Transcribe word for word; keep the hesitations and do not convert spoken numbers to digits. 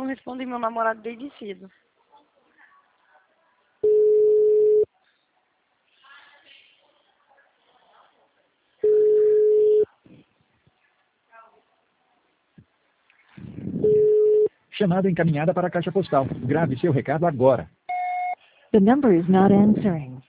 respondi meu namorado desde cedo. Chamada encaminhada para a caixa postal. Grave seu recado agora. The number is not answering.